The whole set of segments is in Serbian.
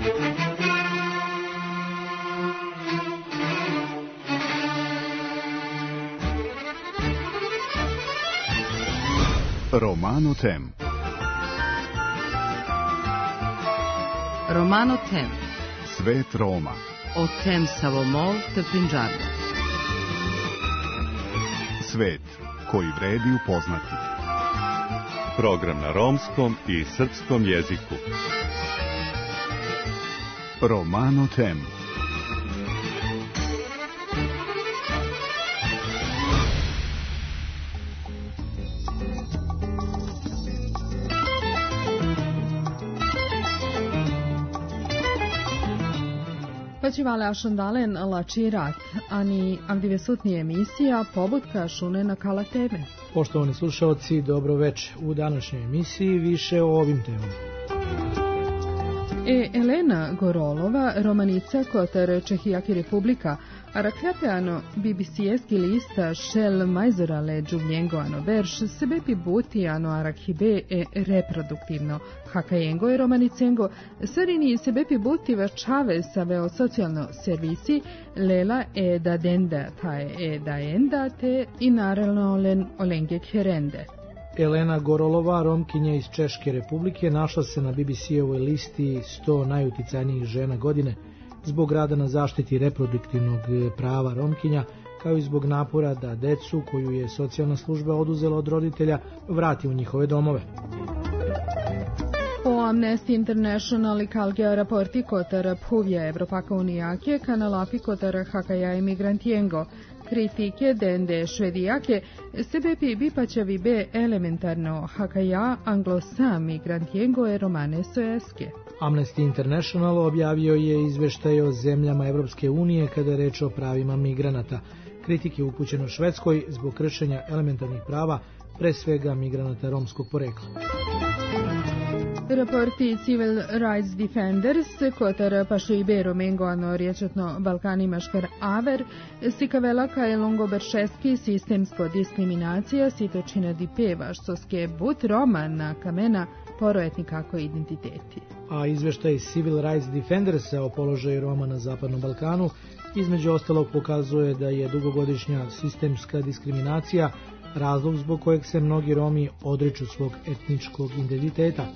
Romano Tem. Romano Tem. Svet Roma. O Tem Savomol te Punjab. Svet koji vredi upoznati. Program na romskom i srpskom jeziku. Romano Tem. Počivale ašandalen lačirat, ani aktivesutnije emisija pobudka šune na kala teme. Poštovani slušalci, dobro veče. U današnjoj emisiji više o ovim temama. Elena Gorolova, romanica kotar Čehijaki Republika, Arakljapjano BBC-eski lista Šel Majzorale Džuvljengoano verš sebepi butijano Arakhibe reproduktivno. Hakajengo je romanicengo, sarini sebepi butiva čave saveo socijalno servisi, lela da denda tae da enda te i naravno olenge kherende. Elena Gorolova, Romkinja iz Češke Republike, našla se na BBC-ovoj listi 100 najuticajnijih žena godine zbog rada na zaštiti reproduktivnog prava Romkinja, kao i zbog napora da decu, koju je socijalna služba oduzela od roditelja, vrati u njihove domove. Po Amnesty International i Kalgija raporti kotar Puvja Evropaka unijake, kanalafi kotar Hakaja emigrantijengo, kritike dende švedijake, sebepi bipaćavi be elementarno Hakaja anglosa migrantijengo e romane soeske. Amnesty International objavio je izveštaj o zemljama Evropske unije kada je reč o pravima migranata. Kritik je upućeno Švedskoj zbog kršenja elementarnih prava, pre svega migranata romskog porekla. Raporti Civil Rights Defenders, kotar pašu Ibero Mengoano riječetno Balkani maškar Aver, sikavela kaj longoberšeski sistemsko diskriminacija sitočina di peva, što ske but Roma na kamena porojetni kako identiteti. A izveštaj Civil Rights Defendersa o položaju Roma na Zapadnom Balkanu između ostalog pokazuje da je dugogodišnja sistemska diskriminacija razlog zbog kojeg se mnogi Romi odriču svog etničkog identiteta.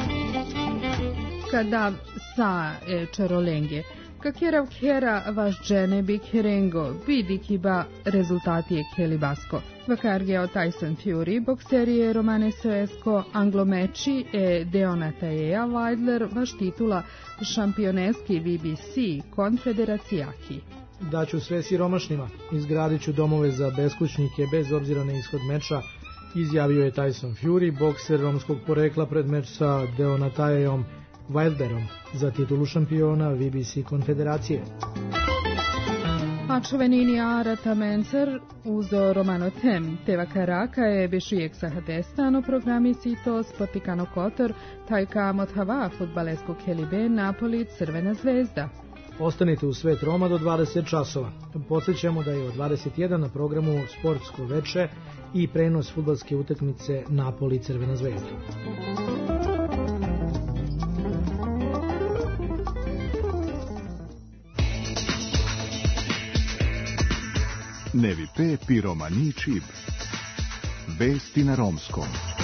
Kada sa čarolenge, kakjerav kjera vaš džene bi kjerengo, vidi kiba rezultati je kjelibasko. Vakarge o Tyson Fury, bokserije romane soesko, anglomeči Deonataeja Weidler, vaš titula šampioneski BBC konfederacijaki. Daću sve siromašnima, izgradit ću domove za beskućnike bez obzira na ishod meča, izjavio je Tyson Fury, bokser romskog porekla pred meč sa Deonataejom Wilderom za titulu šampiona BBC konfederacije. A čuvenini Arata Mencer uzo Romano Tem, teva karaka je bešujek sahatestano programi sito sportikano kotor, tajka mothava futbaleskog helibe Napoli Crvena zvezda. Ostanite u Svet Roma do 20 časova. Podsjećamo da je od 21 na programu Sportsko veče i prenos fudbalske utakmice Napoli Crvena zvezda. Nevi pe pi romani čib. Vesti na romskom.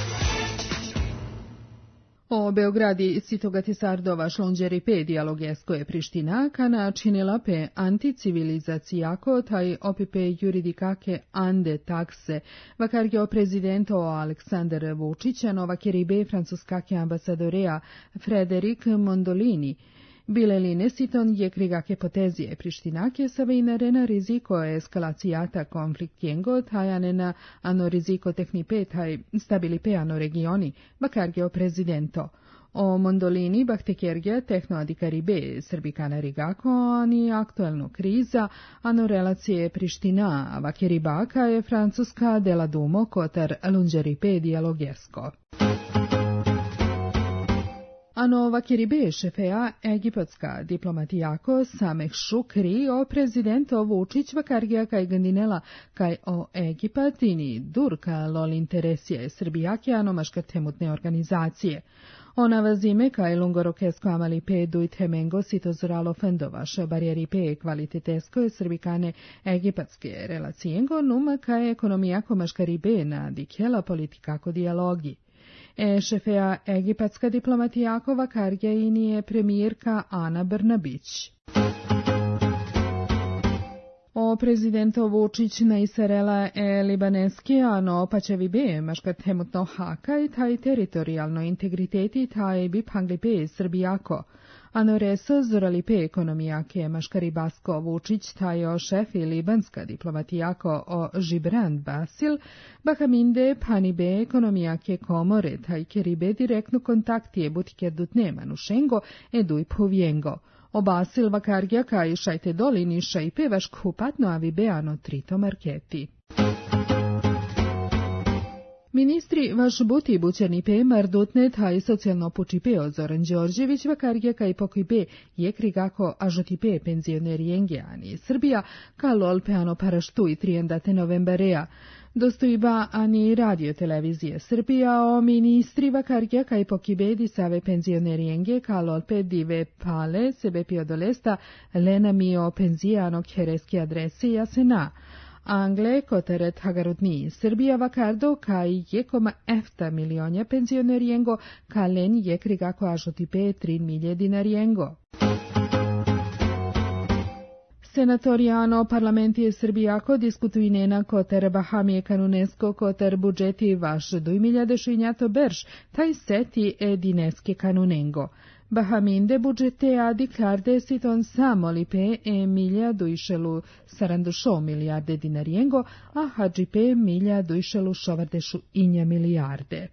O Beogradi citogati sardova šlonđeri pe dijalogesko je Priština, kana činila pe anticivilizacijako taj opipe juridikake ande takse, vakar je o prezidento Aleksandar Vučića, nova kjeribe francuskake ambasadorea Frederik Mondolini. Bile li nesiton je krigake potezije Prištinake sa vejnarena riziko eskalacijata konfliktjengo tajanena ano riziko tehnipe taj stabili pe ano regioni, bakarge o prezidento. O Mondolini bahtekjerge tehnoadikaribe srbikana rigako ani aktuelno kriza, ano relacije Priština, vakjeribaka je francuska dela dumo kotar lunđeripe dijalogesko. Ano vakiribe šefeja egipatska diplomatijako Sameh Šukri o prezidento Vučić vakargija kaj gandinela kaj o Egipatini durka lol interesije Srbijake ano maška temutne organizacije. Ona vazime ca lungorokesco amali pe duit hemengo sitozuralo fendovaš barieri pe kvalitetesco srbikane egipatske relacijengo numa ca ekonomijako maškaribe na dikjela politikako dijalogi. Šefeja egipatska diplomatijako vakarja i nije premijerka Ana Brnabić. O prezidento Vučić na Israela libaneski ano pačevi be maškat hemutno haka i taj teritorijalno integriteti taj bi pangli be Srbijako. Ano reso zorali pe ekonomijake maškari Basko Vučić tajo šefi libanska diplomatijako o Žibran Basil, bahaminde pani be ekonomijake komore taj keribe direktno kontaktije butike dutne manušengo eduj povjengo. Obasil vakargja kaj šajte dolini šajpe vaš kupatno avibeano trito marketi. Ministri vaš buti bućani pe mardutne taj socijalno pučipeo Zoran Đorđević vakargja kaj pokojbe je krigako ažotipe penzionerijengeani Srbija kalo alpeano paraštu i 30 novembarea. Dostojba ani radio televizije Srbija o ministri vakargja kaj pokibedi save penzionerienge kalolpe dive pale sebe piodolesta lena mio penziano kereski adrese jasena. Angle koteret hagarudni Srbija vakardo kaj jekoma efta milionja penzioneriengo kalen jekrigako ažotipe 3 milje dinariengo. Senatoriano parlamentije Srbijako diskutuinena koter Bahamije kanunesko koter budžeti vaš 2000 berš, taj seti dineske kanunengo. Bahaminde budžete adiklarde siton samolipe milja duišelu 40 milijarde dinariengo, a hadžipe milja duišelu šovardešu inja milijarde.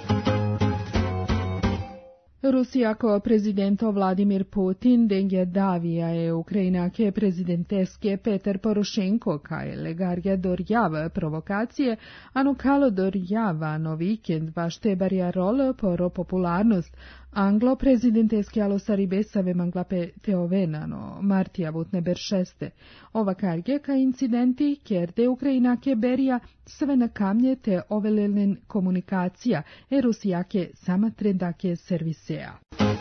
Rusijako prezidento Vladimir Putin denje davija je Ukrajinake prezidenteske Peter Porošenko kaj legarja dorjava provokacije, anu kalo dorjava no vikend vašte barjarol poro popularnost, anglo prezidenteske alosaribe save manglape teovenano martija vutne beršeste. Ova karge ka incidenti kjerde Ukrajinake berija sve na kamnje te ovelelen komunikacija Rusijake sama trendake servisea.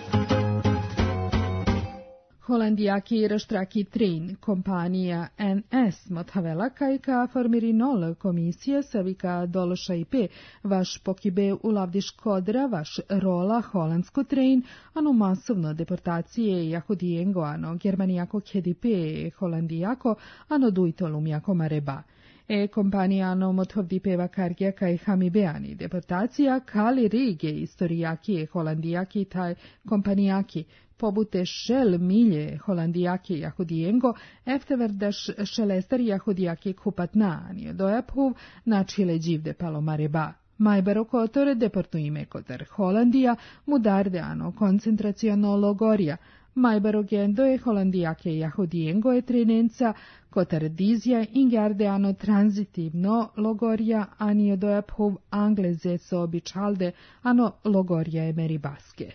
Holandijaki raštraki train kompanija NS mothavela kaj ka formirinol komisija savika dološa IP vaš pokibe ulavdi škodra vaš rola holandsko train ano masovno deportacije jahudijengo ano germanijako kedipe holandijako ano dujtolumjako mareba. Kompanija ano mothovdipe vakargja kaj hamibeani deportacija kali rige istorijaki holandijaki taj kompanijaki pobute šel milje holandijaki jahudijengo, efteverdaš šelestar jahudijaki kupatnani, dojaphuv na čile dživde palomareba. Majbaro kotore deportuime kotar Holandija, mudarde ano koncentraciono logorja, Majbaro gendo je holandijake jahudijengo je trenenca, kotar dizja ingarde ano tranzitivno logorja, anije dojaphuv angleze so običalde, ano logorja je meribaske.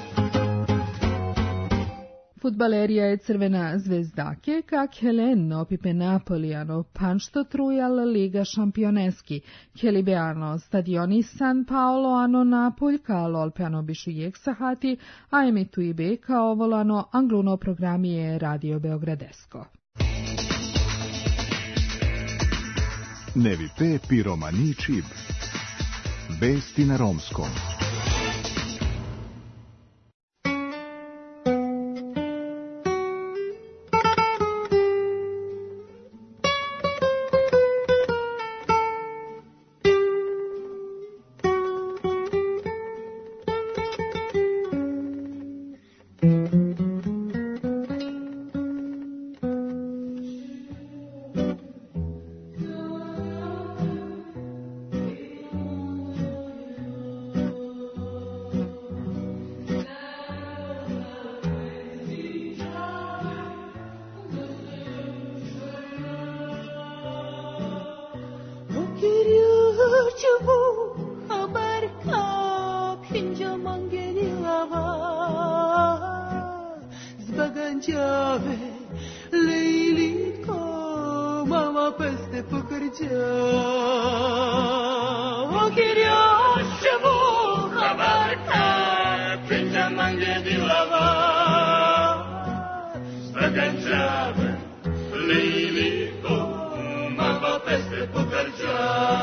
Futbalerija je Crvena zvezdake, kak Helen opipe Napolijano panšto trujal Liga šampioneski, Kelibeano stadioni San Paolo ano Napolj ka lolpeano bišu jek sahati, a emitu ibe kao volano angluno programije Radio Beogradesko. Nevi pe piromani čib. Vesti na romskom. treabă, Lilico, mă va peste putercea.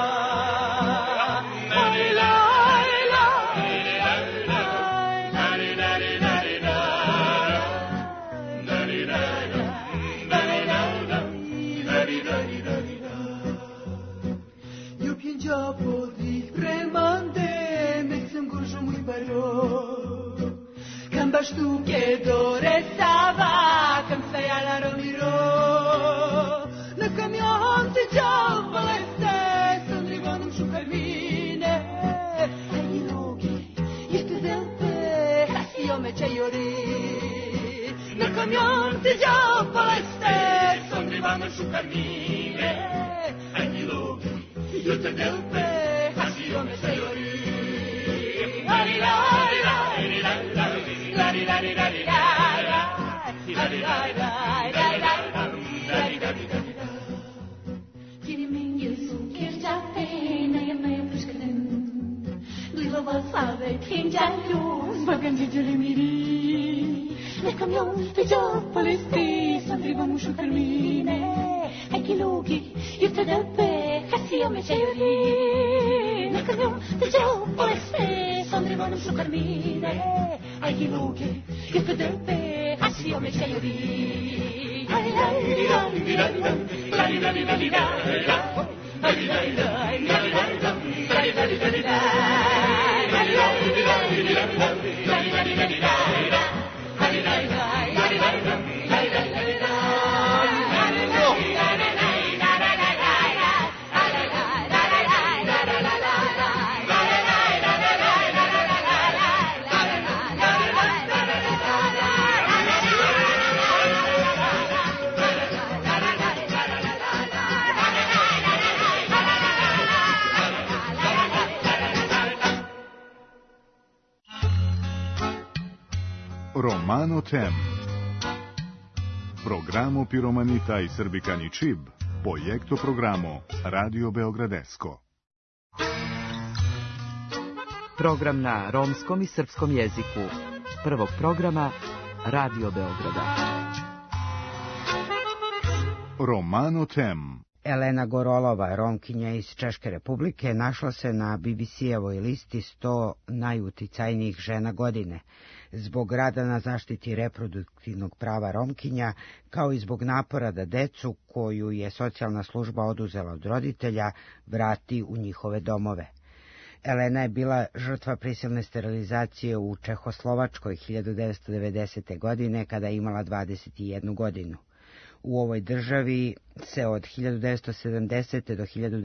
Baš tu che dorestava, când se ia la Romiro. Na camion se giovane stesso, arrivano su cammine. E gli luoghi, e tu delpe, casi io me c'è iori. Na camion se giovane stesso, arrivano su cammine. E gli luoghi, e tu delpe, casi io me c'è iori. Sabe quem já luz vagando de limiri ne caminhão de Jopolisti sandrivamo su termine e chi luoghi io te del pe casi io me c'eri ne caminhão de Jopolisti sandrivamo su termine e chi luoghi io te del pe casi io me c'eri ai lai lai lai lai lai lai Romano Tem. Programo Piromanita i Srbikani Čib, projekto programo Radio Beogradesko. Program na romskom i srpskom jeziku. Prvog programa Radio Beograda. Romano Tem. Elena Gorolova, Romkinja iz Češke Republike, našla se na BBC-evoj listi 100 najuticajnijih žena godine, zbog rada na zaštiti reproduktivnog prava Romkinja, kao i zbog napora da decu, koju je socijalna služba oduzela od roditelja, vrati u njihove domove. Elena je bila žrtva prisilne sterilizacije u Čehoslovačkoj 1990. godine, kada je imala 21 godinu. U ovoj državi se od 1970. do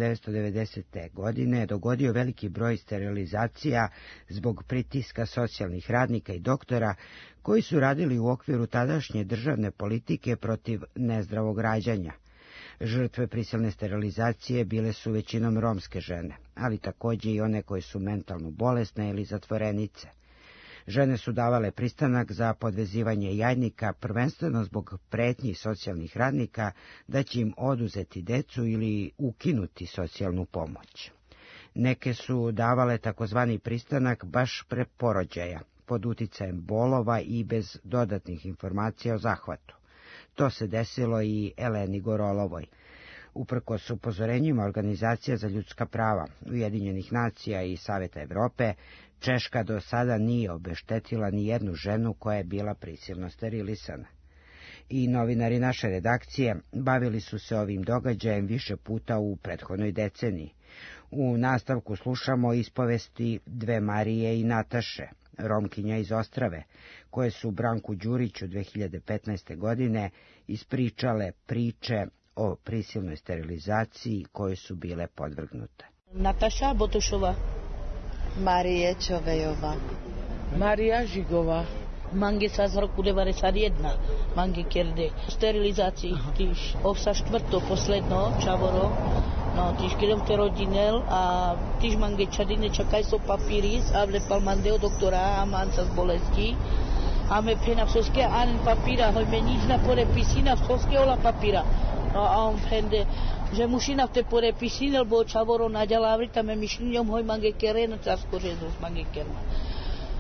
1990. godine dogodio veliki broj sterilizacija zbog pritiska socijalnih radnika i doktora koji su radili u okviru tadašnje državne politike protiv nezdravog rađanja. Žrtve prisilne sterilizacije bile su većinom romske žene, ali takođe i one koje su mentalno bolesne ili zatvorenice. Žene su davale pristanak za podvezivanje jajnika, prvenstveno zbog pretnji socijalnih radnika da će im oduzeti decu ili ukinuti socijalnu pomoć. Neke su davale takozvani pristanak baš pre porođaja, pod uticajem bolova i bez dodatnih informacija o zahvatu. To se desilo i Eleni Gorolovoj. Uprkos upozorenjima Organizacija za ljudska prava, Ujedinjenih nacija i Saveta Evrope, Češka do sada nije obeštetila ni jednu ženu koja je bila prisilno sterilisana. I novinari naše redakcije bavili su se ovim događajem više puta u prethodnoj deceniji. U nastavku slušamo ispovesti dve Marije i Nataše, Romkinja iz Ostrave, koje su Branku Đuriću 2015. godine ispričale priče o prisilnoj sterilizaciji koje su bile podvrgnute. Nataša Botošova, Marije Čovejova, Marija Žigova, Mange Sazarkudevare sad jedna, Mange Kerde, sterilizaciji tiš, ovsa štvrto, posledno, čavoro, no tiš kidem te rodinel, a tiš Mange čadine čakaj so papiris, a vlepal mandeo doktora, a manca z bolesti, a me pena vsoske anen papira, hoj me nič na porepisina vsoske ola papira. No a on prende, že mušina v te porepisine, lebo čavoro naďala vrita, me mišlňom hoj Mange Kere, no časko žezos Mange Kerma.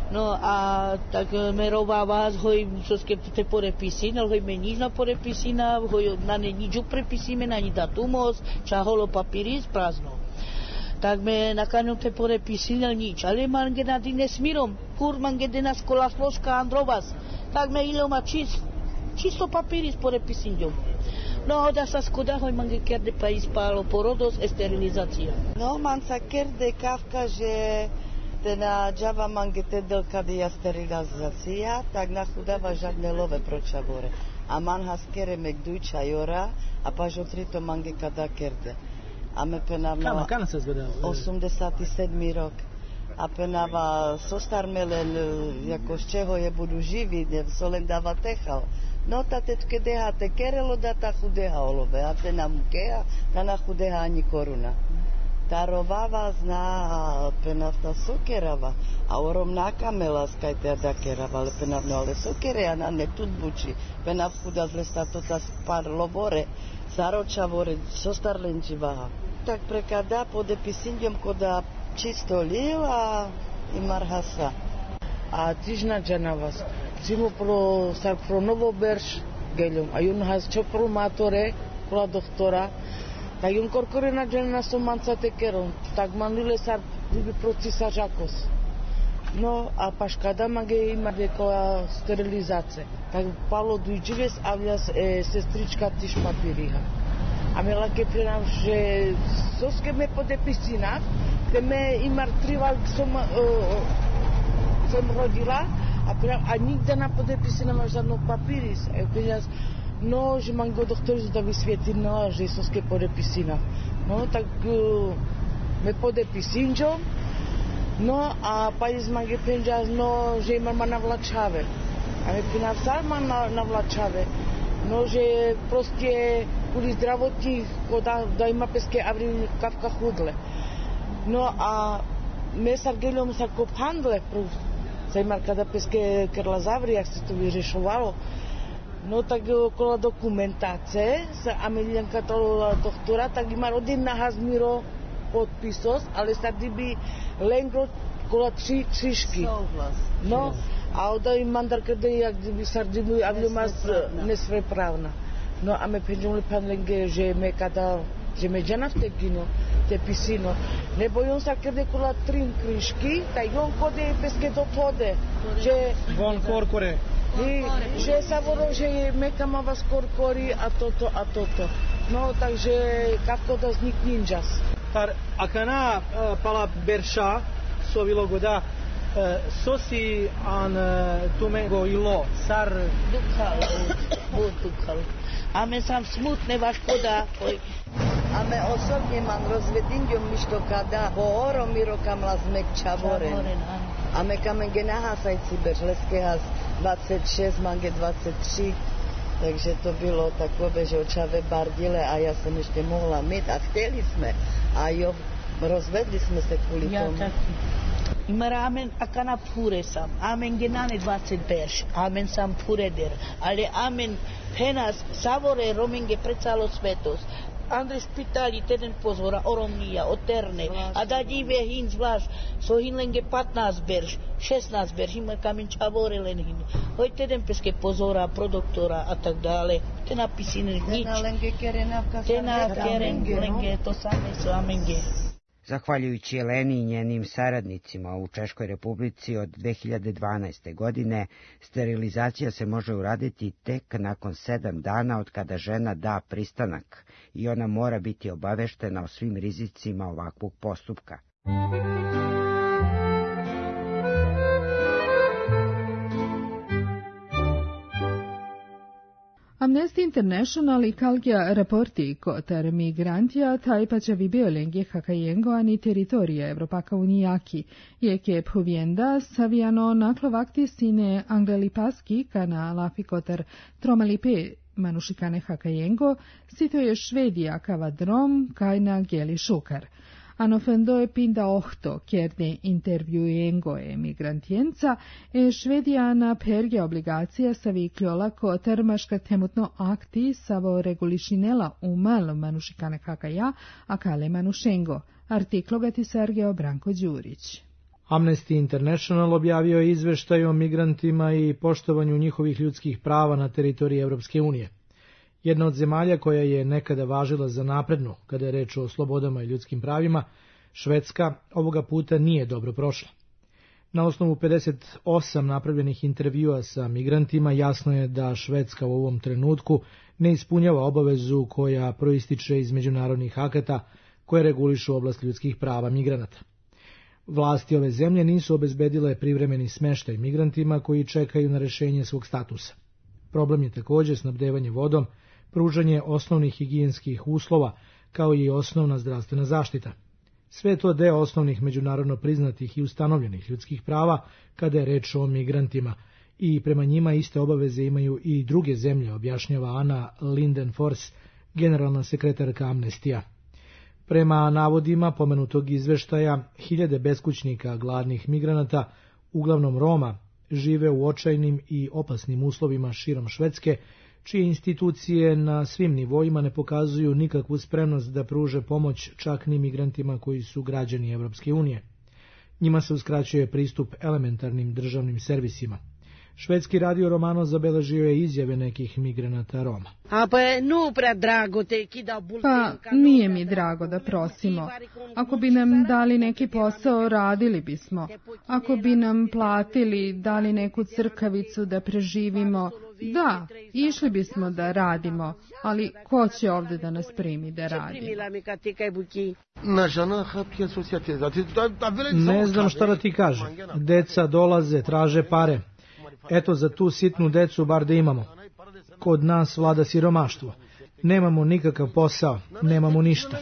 No a tak merová vás hoj soske te porepisina, hoj menižna porepisina, hoj na ne niču prepisime, na ni datumos, čaholo papiris prazno. Tak me nakanju te porepisina nič, ale mange na dine smirom, kur mange dina skola sloška androvas, tak me iloma čisto papiris porepisinjom. No, da sa skoda hoj mange kerde pa ispalo porodos e sterilizacija. No, man sa kerde kafka, že na džava mange tedel kada je sterilizacija, tak nahudava žadne love pročavore. A man has kere mek dujča jora, a pa žotrito mange kada kerde. A me penava... Kana se zgoda? 87. rok. A penava sostarmelen, jako z čeho je budu živi, solen dava tehal. No, ta tetke deha te kerelo da ta chudeha olove, a te nam keha, ta na chudeha ani koruna. Ta rovava zna penavta sokerava, a orom nakamela skajte da kerava, ale penavno, ale sokere, a na ne tut buči, penav chuda zlesta tota par lovore, saročavore, sostarlenči vaha. Tak prekada pod episindjom koda čisto lil, a imar hasa. A tižna džana vas, cimo pro novo berš geljom, a jun has čopro matore, kula doktora, tak jun korkorina džana so manca tekerom, tak manlile sar bibi procisa žakos. No, a paškada mange ima dekola sterilizace. Tak palo dujčives avljas sestrička tiš papiriha. A me lake prenav, že soske me podepisinat, te me imar trival sam rodila, a nigde na podepisi nema žadnog papiris. No, že mango doktori da vysvietlila, že soske podepisina. No, tak me podepisinčo, no, a pajis mange penžas, no, že imar ma navlačave. A me pinav salma navlačave. No, že proste kvôli zdravotí, da ima peske avri kavka chudle. No, a me sa geljom sa kophandle, Zajmar kada peske krla zavri, jak se to vyřešovalo. No tak okolo dokumentace sa Amelianka to doktora, tak ima rodin nahazmiro podpisos, ale sa kdyby lengo kola tři křižky. No, a onda im mandar kada jak kdyby sardimu avljumas nesvepravna. No a me penžomli pan lenge, že me kada že me džana v tegino, te pisino. Nebo jon sa kede kola trin krišky, ta jon kode peske do tode. Že... Von korkore. Že sa voro, že meka ma vas korkori a toto. No, takže kako da znik ninjas. Tar akana pala berša, sovilo goda, sosi an tumengo ilo, sar... Dukhal. Ame sam smutne vaš koda. Ame osobne man rozvedinjom mišto kada po oromiro kam lazmek čavoren. Ame kamen genahasajci bež leske has 26, mange 23. Takže to bylo takové, že očave bardile a ja sam ešte mohla mít a chteli sme. A jo, rozvedli sme se kvůli tomu. Imar amen akana pure sam, amen genane 20 berš, amen sam pureder, ale amen penas savore romenge precalo svetos. Andrej špitali teden pozvora oromnija, oterne, a da dive hin zvlaš, so hin lenge 15 berš, 16 berš, ima kamen čavore len hin. Hoj teden peske pozora, produktora a tak dále, te napisine nič. Tena keren lenge, to same su amenge. Zahvaljujući Jeleni i njenim saradnicima u Češkoj Republici od 2012. godine, sterilizacija se može uraditi tek nakon 7 dana od kada žena da pristanak i ona mora biti obaveštena o svim rizicima ovakvog postupka. Amnesty International i Kalgia raporti kotar migrantija tajpačavi biolengje hakajengoani teritorija Evropaka unijaki, jeke phuvienda saviano naklovakti sine Anglipaski kana lafi kotar tromalipe manušikane hakajengo, sito je Švedija kavadrom kajna geli šukar. Anofendo pinda ohto kjerde intervjuengo emigrantijenca švedijana perge obligacija savikljola kotar maška temutno akti savo regulišinela umal manušikane hakaja, a kale manušengo. Artiklo gati Sergeo Branko Đurić. Amnesty International objavio je izveštaj o migrantima i poštovanju njihovih ljudskih prava na teritoriji Europske unije. Jedna od zemalja koja je nekada važila za naprednu, kada je reč o slobodama i ljudskim pravima, Švedska, ovoga puta nije dobro prošla. Na osnovu 58 napravljenih intervjua sa migrantima jasno je da Švedska u ovom trenutku ne ispunjava obavezu koja proističe iz međunarodnih akata koje regulišu oblast ljudskih prava migranata. Vlasti ove zemlje nisu obezbedile privremeni smeštaj migrantima koji čekaju na rešenje svog statusa. Problem je također snabdevanje vodom, pružanje osnovnih higijenskih uslova, kao i osnovna zdravstvena zaštita. Sve je to deo osnovnih međunarodno priznatih i ustanovljenih ljudskih prava kada je reč o migrantima i prema njima iste obaveze imaju i druge zemlje, objašnjava Ana Lindenfors, generalna sekretarka Amnestija. Prema navodima pomenutog izveštaja, hiljade beskućnika gladnih migranata, uglavnom Roma, žive u očajnim i opasnim uslovima širom Švedske, čije institucije na svim nivoima ne pokazuju nikakvu spremnost da pruže pomoć čak ni migrantima koji su građani Evropske unije. Njima se uskraćuje pristup elementarnim državnim servisima. Švedski radio Romano zabeležio je izjave nekih migranata Roma. Pa nije mi drago da prosimo. Ako bi nam dali neki posao, radili bismo. Ako bi nam platili, dali neku crkavicu da preživimo, da, išli bismo da radimo, ali ko će ovdje da nas primi da radi? Ne znam šta da ti kažem. Deca dolaze, traže pare. Eto, za tu sitnu decu bar da imamo. Kod nas vlada siromaštvo. Nemamo nikakav posao, nemamo ništa.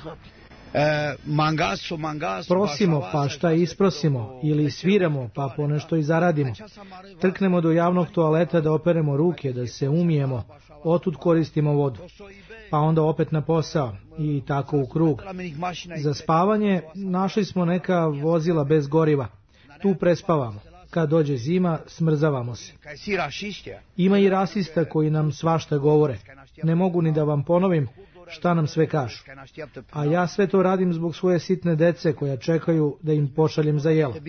Prosimo, pa šta isprosimo, ili sviramo, pa ponešto i zaradimo. Trknemo do javnog toaleta da operemo ruke, da se umijemo, otud koristimo vodu. Pa onda opet na posao i tako u krug. Za spavanje našli smo neka vozila bez goriva. Tu prespavamo. Kad dođe zima, smrzavamo se. Ima i rasista koji nam svašta govore. Ne mogu ni da vam ponovim šta nam sve kažu. A ja sve to radim zbog svoje sitne dece koja čekaju da im pošaljem za jelo.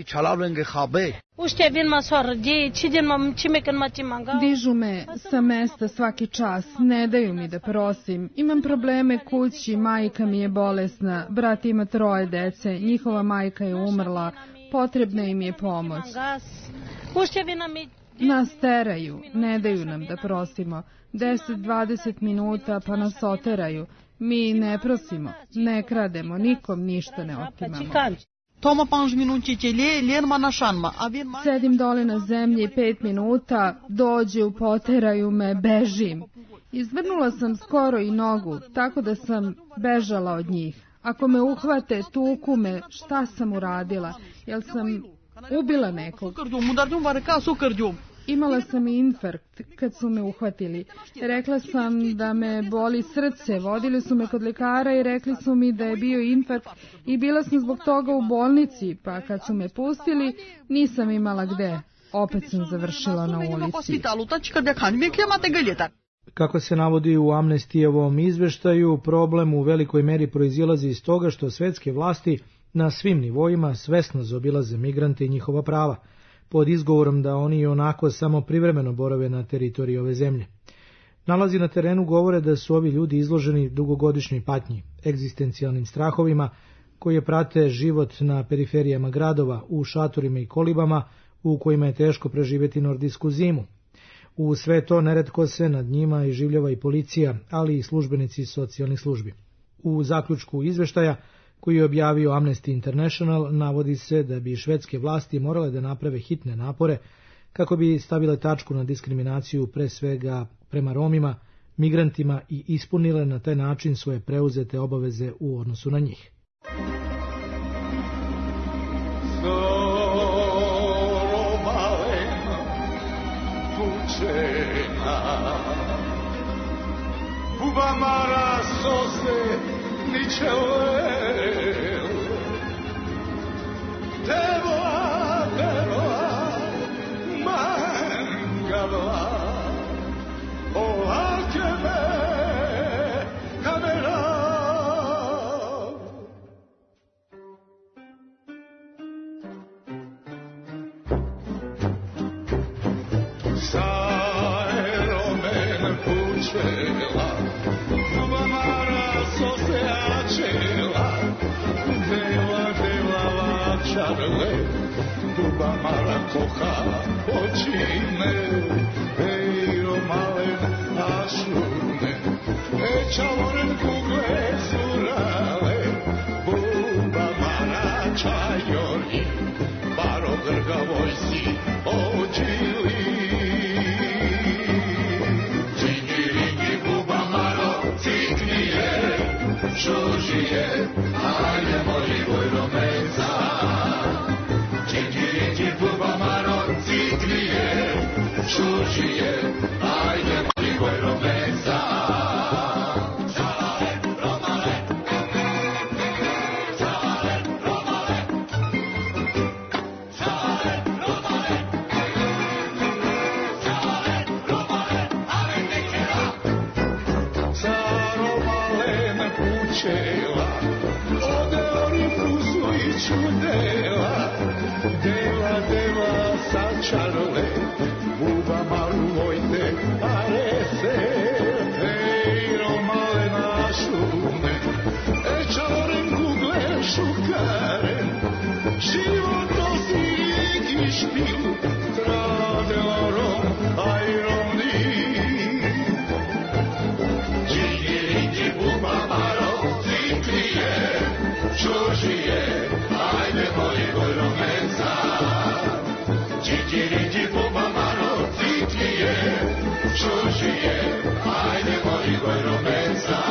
Dižu me sa mesta svaki čas, ne daju mi da prosim. Imam probleme kući, majka mi je bolesna, brat ima 3 dece, njihova majka je umrla, potrebna im je pomoć. Nas teraju, ne daju nam da prosimo. 10-20 minuta pa nas oteraju. Mi ne prosimo, ne krademo, nikom ništa ne otimamo. Sedim dole na zemlji 5 minuta, dođu, poteraju me, bežim. Izvrnula sam skoro i nogu, tako da sam bežala od njih. Ako me uhvate, tuku me, šta sam uradila? Jel sam ubila nekog? Imala sam infarkt kad su me uhvatili. Rekla sam da me boli srce, vodili su me kod lekara i rekli su mi da je bio infarkt i bila sam zbog toga u bolnici, pa kad su me pustili nisam imala gde. Opet sam završila na ulici. Kako se navodi u Amnestijevom izveštaju, problem u velikoj meri proizilazi iz toga što svetske vlasti na svim nivoima svesno zaobilaze migrante i njihova prava, pod izgovorom da oni onako samo privremeno borave na teritoriji ove zemlje. Nalazi na terenu govore da su ovi ljudi izloženi dugogodišnjoj patnji, egzistencijalnim strahovima koje prate život na periferijama gradova, u šatorima i kolibama u kojima je teško preživjeti nordijsku zimu. U sve to neretko se nad njima iživljava i policija, ali i službenici socijalnih službi. U zaključku izveštaja koji je objavio Amnesty International navodi se da bi švedske vlasti morale da naprave hitne napore kako bi stavile tačku na diskriminaciju pre svega prema Romima, migrantima i ispunile na taj način svoje preuzete obaveze u odnosu na njih. čela, Buba Mara se čela, deva čarle, Buba Mara koha očine, ej malen ašune, čavoren kugle surale, Buba Mara čajori, baro grgavoj si očili. Čingiringi Buba Maro ciknije, šužije, ajde moli vojno meza. Čingiringi Buba Maro ciknije, šužije, ajde moli vojno meza. Deva sačarle, Buba Maru vojte arese, ej male našune, čavoren kugle šukaren, život osnijeki špil, trade orom ajroni. Čingiringi Buba Maro ciklije, šužije, ajde moli vojno meza. Čingiringi Buba Maro ciklije, šužije, ajde moli vojno meza.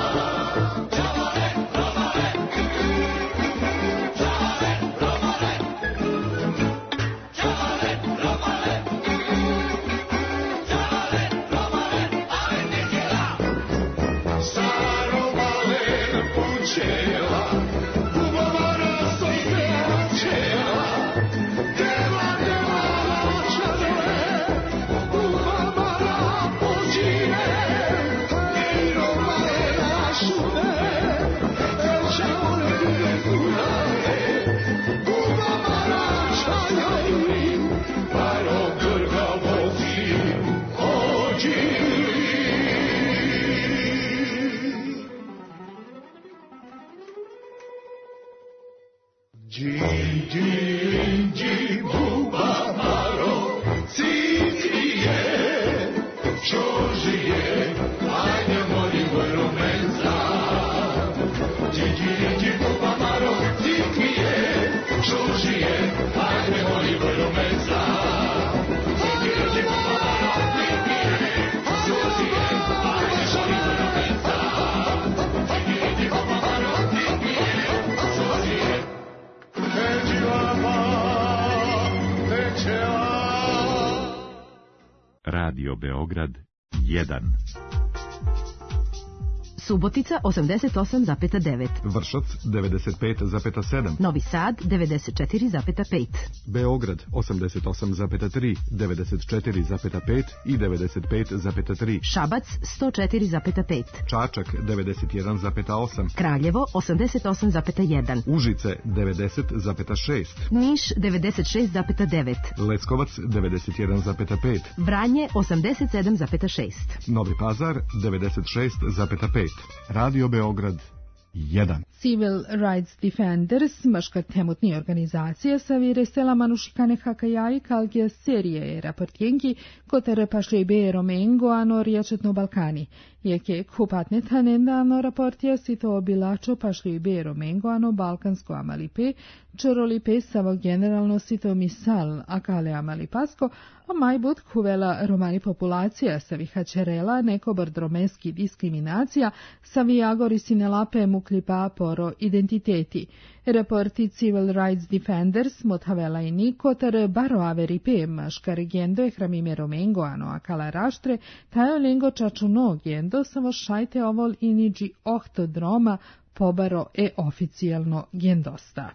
Čingiringi Buba Maro ciklije, šužije, ajde moli vojno meza. Čingiringi Buba Maro ciklije, šužije, ajde moli vojno meza. Čingiringi Buba Maro ciklije, šužije, ajde moli vojno meza. Čingiringi Buba Maro ciklije, šužije. Radio Beograd 1. Subotica 88,9. Vršac 95,7. Novi Sad 94,5. Beograd 88,3, 94,5 i 95,3. Šabac 104,5. Čačak 91,8. Kraljevo 88,1. Užice 90,6. Niš 96,9. Leskovac 91,5. Vranje 87,6. Novi Pazar 96,5. Radio Beograd 1. Civil Rights Defenders, мъжка темотни организация, savire manušikane hakajai kalgija serije raportjenki, kotere pašli be Romengo ano riječetno Balkani. Jeke kupatne tanenda ano raportija si to obilačo pašli be Romengo ano balkansko amalipe, čorolipe savo generalno si to misal akale amalipasko, a majbut kuvela romani populacija savi hačerela neko brdromeski diskriminacija, savi agori sinelape muklipa poro identiteti. Reporti Civil Rights Defenders motavela i nikotar baro averipe maška regendo e hramime Romengo ano akala raštre, tajo lengo čačuno gendo samo šajte ovol iniđi ohto droma pobaro e oficijalno gendosta.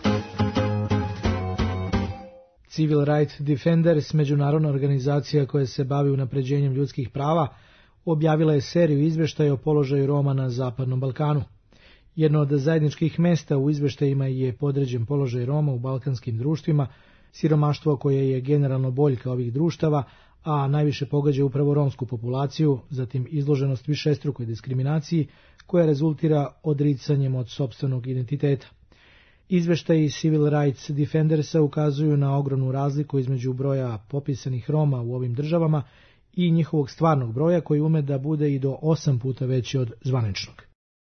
Civil Rights Defenders, međunarodna organizacija koja se bavi unapređenjem ljudskih prava, objavila je seriju izveštaja o položaju Roma na Zapadnom Balkanu. Jedno od zajedničkih mesta u izveštajima je podređen položaj Roma u balkanskim društvima, siromaštvo koje je generalno boljka ovih društava, a najviše pogađa upravo romsku populaciju, zatim izloženost višestrukoj diskriminaciji koja rezultira odricanjem od sopstvenog identiteta. Izveštaji Civil Rights Defendersa ukazuju na ogromnu razliku između broja popisanih Roma u ovim državama i njihovog stvarnog broja koji ume da bude i do 8 puta veći od zvaničnog.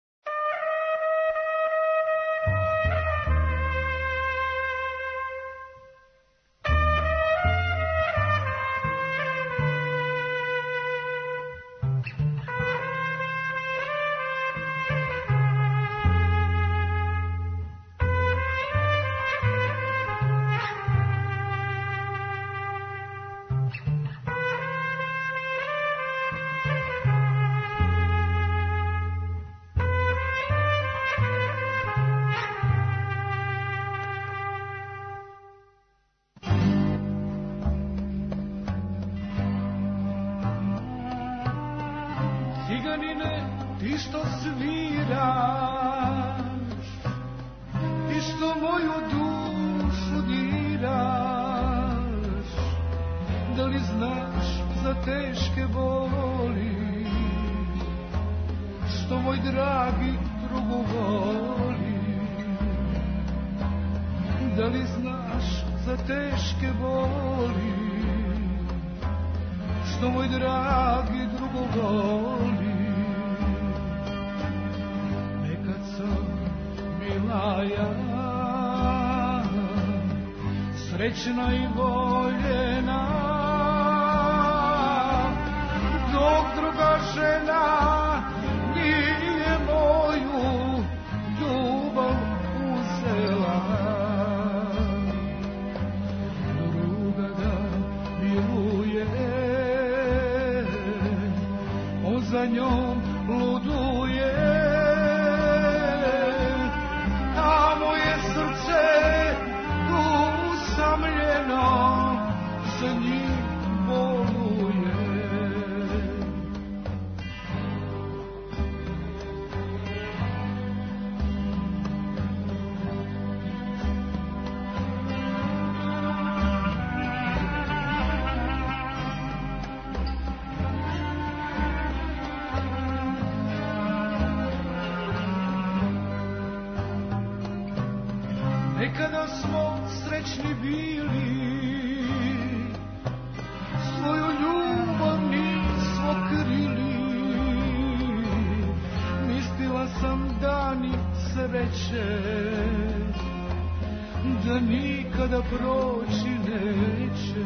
Ti što sviraš, ti što moju dušu diraš, da li znaš za teške boli, što moj dragi drugu voli, da li znaš za teške boli, što moj dragi drugu voli. Ja, srećna i voljena, dok druga žena nije moju ljubav uzela. Druga ga miluje, on za njom luduje. Nekada smo srećni bili, svoju ljubav nismo krili, mislila sam dani sreće, da nikada proći neće.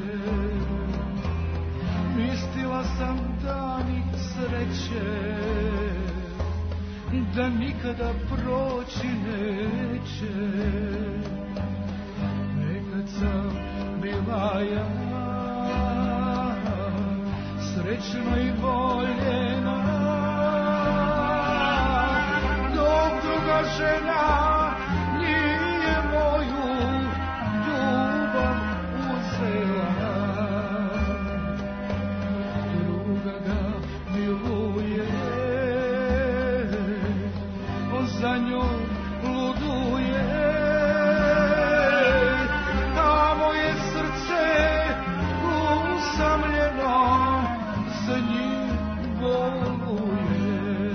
Mislila sam dani sreće, da nikada proći neće. Nekad sam bila ja srećna i voljena, dok druga žena nije moju ljubav uzela. Druga ga miluje, za njom luduje, a moje srce usamljeno za njim boluje.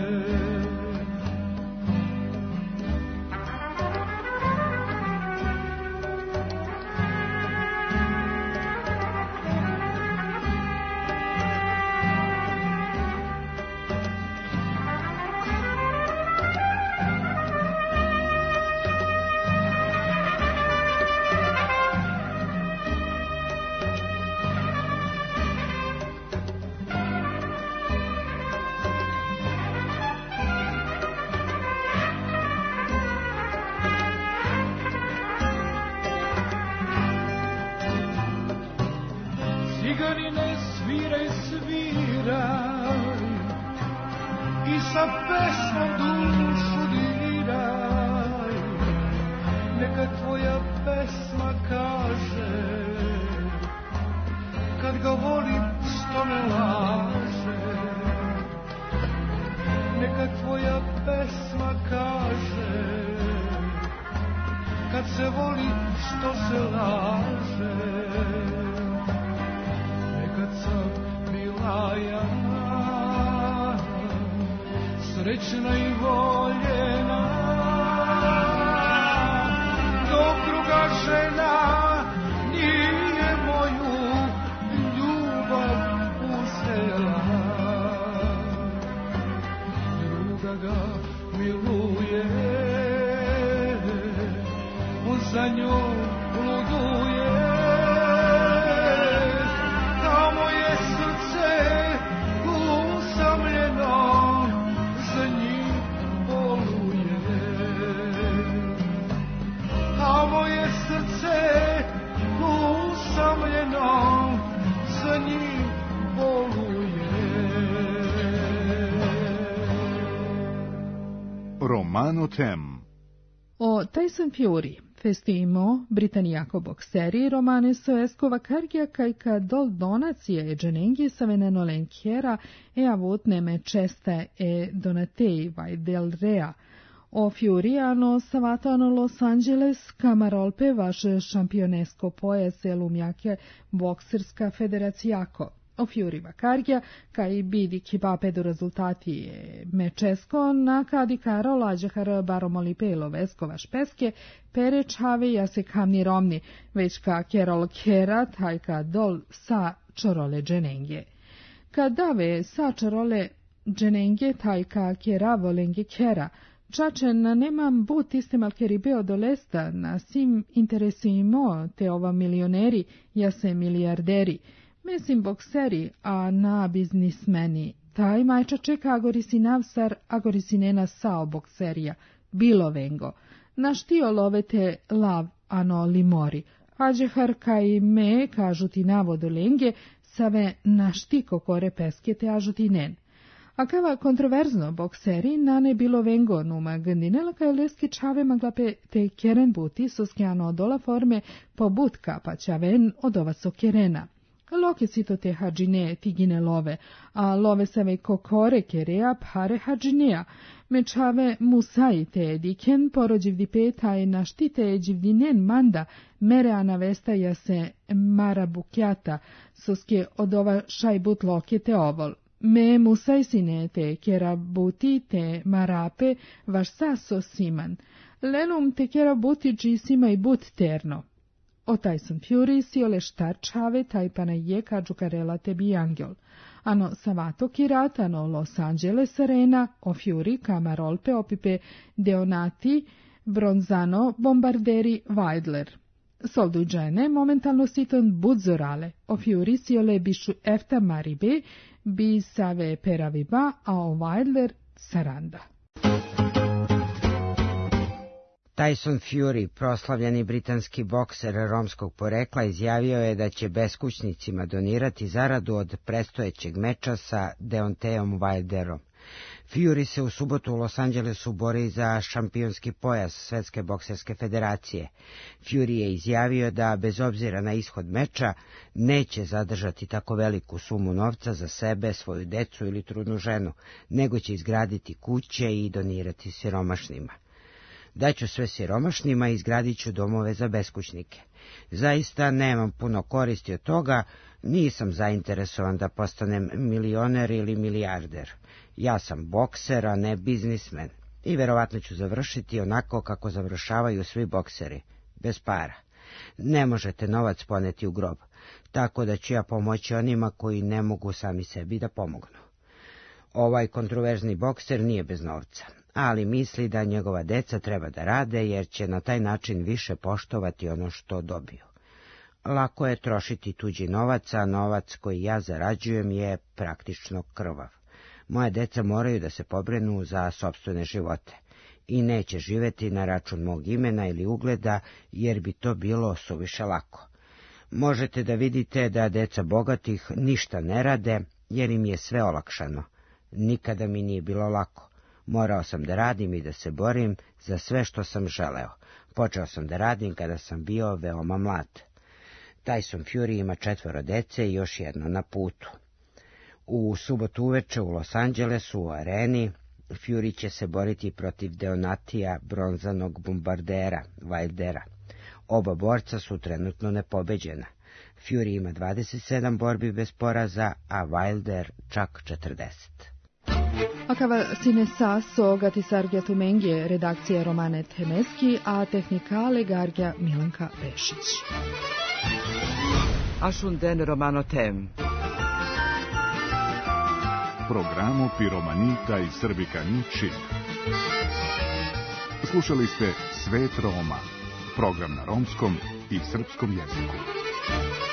Ciganine sviraj, sviraj i sa pesmom dušu diraj. Neka tvoja pesma kaže, kad ga volim što me laže. Neka tvoja pesma kaže, kad se voli što se laže. Kad sam srećna i voljena, dok druga žena nije moju ljubav uzela. Druga ga miluje, on za njom luduje, a moje srce usamljeno za njim boluje. A moje srce usamljeno za njim boluje. Romano Tem. O Tyson Fury, festimo britanijako bokseri romane soeskova kargiaka dol donacije dženengi veneno lenkiera e avutneme ceste e donatei vai del rea. O Fury hanno salvato Los Angeles Camarolpe vaše šampionesko pojese lumjake bokserska federacijako. O Fury Vakargija, kaj bidi kipape do rezultati mečesko, na kadi karo lađehar baromolipelo veskova špeske, pere čave jase kamni romni, već ka kerol kera, taj ka dol sa čorole dženenge. Kad dave sa čorole dženenge, taj ka kera volenge kera, čačen nemam but istemal keribeo dolesta, na sim interesimo te ova milioneri, jase milijarderi, mislim bokseri, a na biznismeni. Taj majčače kagori si navsar, agori si nena sao bokserija, bilo vengo. Naš tio lovete lav, ano limori. Ađehar kaj me, kažu ti navodo lenge, save naš ti kokore peske te ažu ti nen. A kava kontroverzno bokseri nane bilo vengo numa gandinela kaj leski čave maglape te keren buti soskjano odola forme po but kapa čaven odova so kerena. Loke sito te hađine tigine love, a love save kokore kerea pare hađinea, mečave musai te diken porođivdi petaj naštite dživdinen manda, mere anavestaja se marabukjata, soske odova šajbut loke te ovol. Me musai sine te kerabuti te marape vaš saso siman, lenum te kerabuti džisima i but terno. O Tyson Fury si ole štar čave taj pana je kađukarela tebi angel. Ano savato kirat, ano Los Angeles arena, o Fury kamarolpe opipe deonati, bronzano bombarderi Weidler. Soldu džene momentalno siton budzorale, o Fury si ole bišu efta maribe, bi save peraviba, a o Weidler saranda. Tyson Fury, proslavljeni britanski bokser romskog porekla, izjavio je da će beskućnicima donirati zaradu od predstojećeg meča sa Deontejom Wilderom. Fury se u subotu u Los Angelesu bori za šampionski pojas Svetske bokserske federacije. Fury je izjavio da, bez obzira na ishod meča, neće zadržati tako veliku sumu novca za sebe, svoju decu ili trudnu ženu, nego će izgraditi kuće i donirati siromašnima. Daću sve siromašnima i izgradit ću domove za beskućnike. Zaista nemam puno koristi od toga, nisam zainteresovan da postanem milioner ili milijarder. Ja sam bokser, a ne biznismen. I verovatno ću završiti onako kako završavaju svi bokseri, bez para. Ne možete novac poneti u grob, tako da ću ja pomoći onima koji ne mogu sami sebi da pomognu. Ovaj kontroverzni bokser nije bez novca, ali misli da njegova deca treba da rade jer će na taj način više poštovati ono što dobiju. Lako je trošiti tuđi novac, a novac koji ja zarađujem je praktično krvav. Moja deca moraju da se pobrinu za sopstvene živote i neće živeti na račun mog imena ili ugleda, jer bi to bilo suviše lako. Možete da vidite da deca bogatih ništa ne rade, jer im je sve olakšano. Nikada mi nije bilo lako. Morao sam da radim i da se borim za sve što sam želeo. Počeo sam da radim kada sam bio veoma mlad. Tyson Fury ima 4 dece i još jedno na putu. U subotu uveče u Los Angelesu u areni Fury će se boriti protiv Deonatija bronzanog bombardera Wildera. Oba borca su trenutno nepobeđena. Fury ima 27 borbi bez poraza, a Wilder čak 40. Akava sine saso gatisargja tumengje redakcije Romane Temeski, a tehnikale gargja Milanka Pešić. Ašunden Romano Tem. Programo Piromanita i Srbikani Čib. Slušali ste Svet Roma, program na romskom i srpskom jeziku.